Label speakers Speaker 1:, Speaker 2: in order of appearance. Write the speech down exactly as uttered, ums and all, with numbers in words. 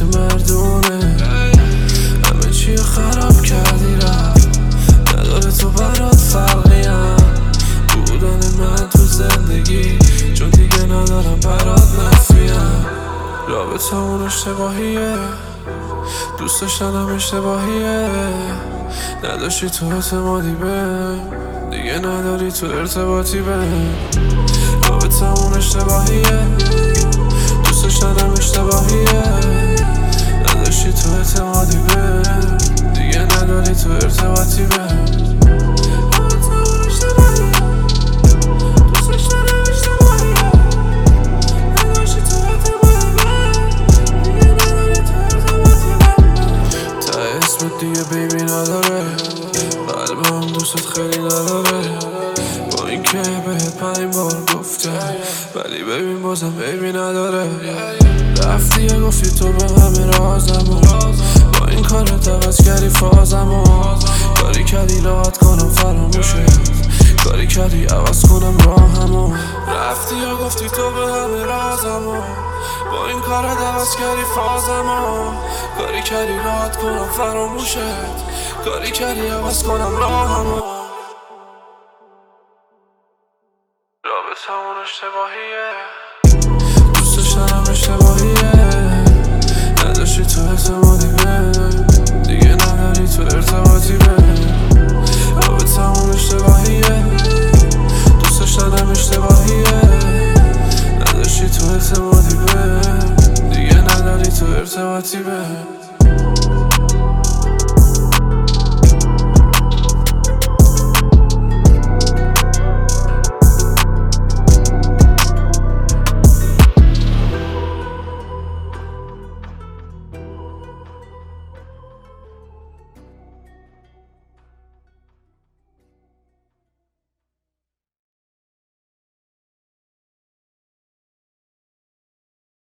Speaker 1: مردونه، همه چی خراب کردی رفت، نداره تو برات فرقی هم بودن من تو زندگی، چون دیگه ندارم برات نفیم. رابطه اون اشتباهیه، دوست داشتنم اشتباهیه، نداشتی تو اعتمادی بهم، دیگه نداری تو ارتباطی بهم. رابطه اون اشتباهیه، دوست داشتنم اشتباهیه، نداشتی تو اعتمادی بهم، دیگه نداری تو ارتباطی بهم. دیگه بیبی نداره، قلبم دوست خیلی نداره، با این که بهت پنج بار گفته ولی ببین بازم بیبی نداره. رفتی و گفتی تو به همه رازمو، با این کارت عوض کردی فازمو، کاری کردی راحت کنم فراموشت، کاری کردی عوض کنم راهمو. رفتی و گفتی تو به همه رازمو، با این کارت عوض کردی فازمو، کاری کردی راحت کنم فراموشت، کاری کردی عوض کنم راهمو.